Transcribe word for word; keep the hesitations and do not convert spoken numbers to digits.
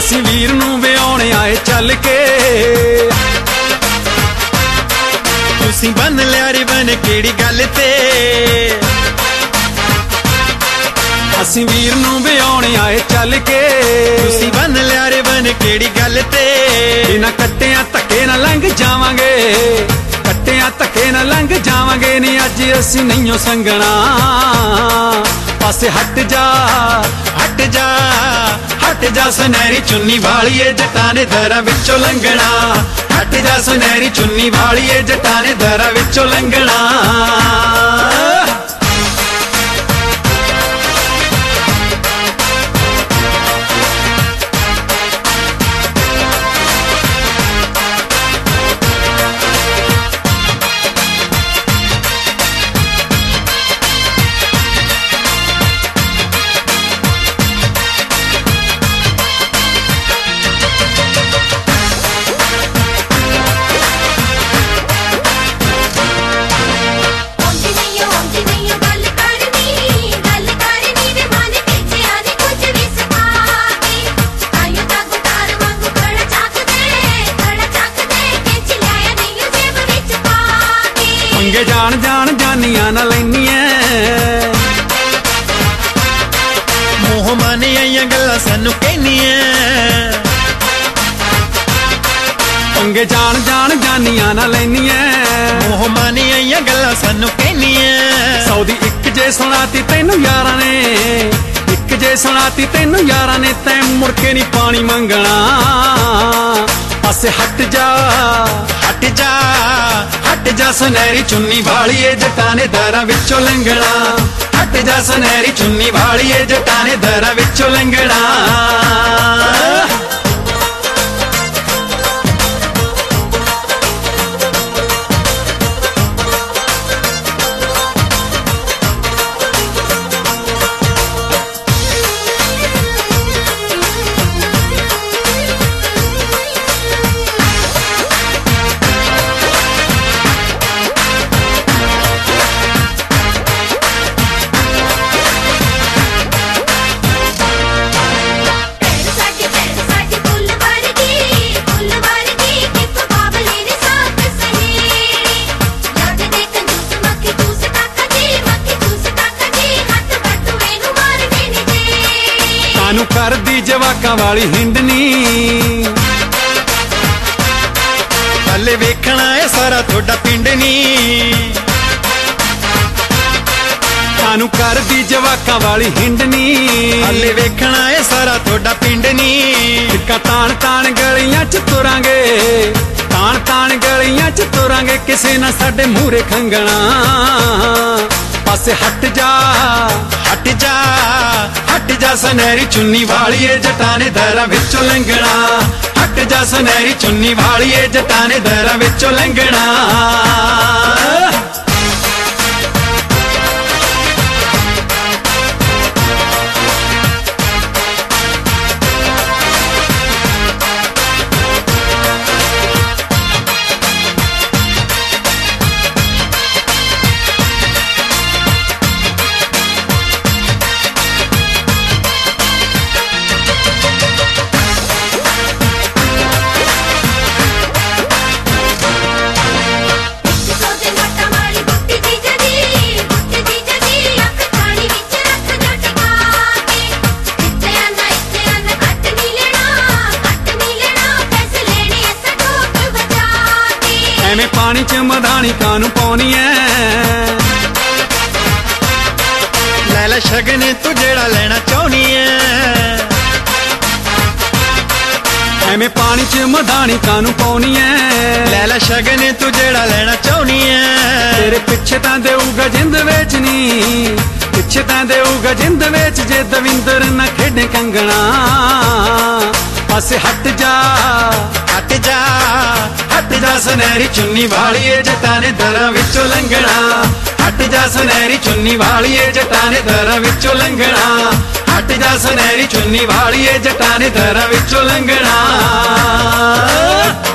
ਅਸੀਂ ਵੀਰ ਨੂੰ ਵਿਆਹੁਣ ਆਏ ਚੱਲ ਕੇ। ਤੁਸੀਂ ਬੰਨ ਲਿਆ ਰਿਬਨ ਕਿਹੜੀ ਗੱਲ ਤੇ, ਅਸੀਂ ਵੀਰ ਨੂੰ ਵਿਆਹੁਣ ਆਏ ਚੱਲ ਕੇ। ਤੁਸੀਂ ਬੰਨ ਲਿਆ ਰਿਬਨ ਕਿਹੜੀ ਗੱਲ ਤੇ, ਇਹਨਾਂ ਕੱਟਿਆਂ ਧੱਕੇ ਨਾਲ ਲੰਘ ਜਾਵਾਂਗੇ, ਕੱਟਿਆਂ ਧੱਕੇ ਨਾਲ ਲੰਘ ਜਾਵਾਂਗੇ ਨੀ ਅੱਜ ਅਸੀਂ ਨਹੀਂਓ ਸੰਗਣਾ। ਪਾਸੇ ਹਟ ਜਾ ਹਟ ਜਾ ਹਟ ਜਾ ਸੁਨਹਿਰੀ ਚੁੰਨੀ ਵਾਲੀਏ ਜੱਟਾਂ ਨੇ ਦਰਾਂ ਵਿੱਚੋਂ ਲੰਘਣਾ। ਹਟ ਜਾ ਸੁਨਹਿਰੀ ਚੁੰਨੀ ਵਾਲੀਏ ਜੱਟਾਂ ਨੇ ਦਰਾਂ ਵਿੱਚੋਂ ਲੰਘਣਾ। ਪੰਗੇ ਜਾਣ ਜਾਣ ਜਾਨੀਆਂ ਨਾ ਲੈਨੀਆਂ, ਮੋਹ ਮਾਨੇ ਆਈਆਂ ਗੱਲਾਂ ਸਾਨੂੰ ਕਹਿਨੀਆਂ। ਪੰਗੇ ਜਾਣ ਜਾਣ ਜਾਨੀਆਂ ਨਾ ਲੈਨੀਆਂ, ਮੋਹ ਮਾਨੇ ਆਈਆਂ ਗੱਲਾਂ ਸਾਨੂੰ ਕਹਿਨੀਆਂ। ਸੌ ਦੀ ਇੱਕ ਜੇ ਸੁਣਾਤੀ ਤੈਨੂੰ ਯਾਰਾਂ ਨੇ, ਇੱਕ ਜੇ ਸੁਣਾਤੀ ਤੈਨੂੰ ਯਾਰਾਂ ਨੇ, ਤੈਂ ਮੁੜ ਕੇ ਨੀ ਪਾਣੀ ਮੰਗਣਾ। ਪਾਸੇ ਹਟ ਜਾ ਹਟ ਜਾ ਹਟ ਜਾ ਸੁਨਹਿਰੀ ਚੁੰਨੀ ਵਾਲੀਏ ਜੱਟਾਂ ਨੇ ਦਰਾਂ ਵਿੱਚੋਂ ਲੰਘਣਾ। ਹਟ ਜਾ ਸੁਨਹਿਰੀ ਚੁੰਨੀ ਵਾਲੀਏ ਜੱਟਾਂ ਨੇ ਦਰਾਂ ਵਿੱਚੋਂ ਲੰਘਣਾ। ਨੂੰ ਕਰਦੀ ਜਵਾਕਾਂ ਵਾਲੀ ਹਿੰਡਨੀ, ਹਲੇ ਵੇਖਣਾ ਏ ਸਾਰਾ ਤੁਹਾਡਾ ਪਿੰਡ ਨੀ। ਸਾਨੂੰ ਕਰਦੀ ਜਵਾਕਾਂ ਵਾਲੀ ਹਿੰਡਨੀ, ਹਲੇ ਵੇਖਣਾ ਏ ਸਾਰਾ ਤੁਹਾਡਾ ਪਿੰਡ ਨੀ। ਟਿੱਕਾ ਤਾਣ ਤਾਣ ਗਲੀਆਂ ਚ ਤੁਰਾਂਗੇ, ਤਾਣ ਤਾਣ ਗਲੀਆਂ ਚ ਤੁਰਾਂਗੇ, ਕਿਸੇ ਨਾ ਸਾਡੇ ਮੂਹਰੇ ਖੰਗਣਾ। ਪਾਸੇ ਹਟ ਜਾ ਹਟ ਜਾ ਹਟ ਜਾ ਸੁਨਹਿਰੀ ਚੁੰਨੀ ਵਾਲੀਏ ਜੱਟਾਂ ਨੇ ਦਰਾਂ ਵਿੱਚੋਂ ਲੰਘਣਾ। ਹਟ ਜਾ ਸੁਨਹਿਰੀ ਚੁੰਨੀ ਵਾਲੀਏ ਜੱਟਾਂ ਨੇ ਦਰਾਂ ਵਿੱਚੋਂ ਲੰਘਣਾ। ਐਵੇਂ ਪਾਣੀ ਚ ਮਧਾਣੀ ਕਾਨੂੰ ਪਾਉਣੀ ਐ, ਲੈ ਲੈ ਸ਼ਗਨ ਤੂੰ ਜਿਹੜਾ ਲੈਣਾ ਚਾਹੁੰਦੀ ਐ। ਐਵੇਂ ਪਾਣੀ ਚ ਮਧਾਣੀ ਕਾਨੂੰ ਪਾਉਣੀ ਐ, ਲੈ ਲੈ ਸ਼ਗਨ ਤੂੰ ਜਿਹੜਾ ਲੈਣਾ ਚਾਹੁੰਦੀ ਐ। ਤੇਰੇ ਪਿੱਛੇ ਤਾਂ ਦੇਊਗਾ ਜਿੰਦ ਵੇਚਨੀ, ਪਿੱਛੇ ਤਾਂ ਦੇਊਗਾ ਜਿੰਦ ਵੇਚ ਜੇ ਦਵਿੰਦਰ ਨਾ ਖੇਡੇ ਕੰਗਣਾ। ਪਾਸੇ ਹਟ ਜਾ ਹਟ ਜਾ ਹਟ ਜਾ ਸੁਨਹਿਰੀ ਚੁੰਨੀ ਵਾਲੀਏ ਜੱਟਾਂ ਨੇ ਦਰਾਂ ਵਿੱਚੋਂ ਲੰਘਣਾ। ਹਟ ਜਾ ਸੁਨਹਿਰੀ ਚੁੰਨੀ ਵਾਲੀਏ ਜੱਟਾਂ ਨੇ ਦਰਾਂ ਵਿੱਚੋਂ ਲੰਘਣਾ। ਹਟ ਜਾ ਸੁਨਹਿਰੀ ਚੁੰਨੀ ਵਾਲੀਏ ਜੱਟਾਂ ਨੇ ਦਰਾਂ ਵਿੱਚੋਂ ਲੰਘਣਾ।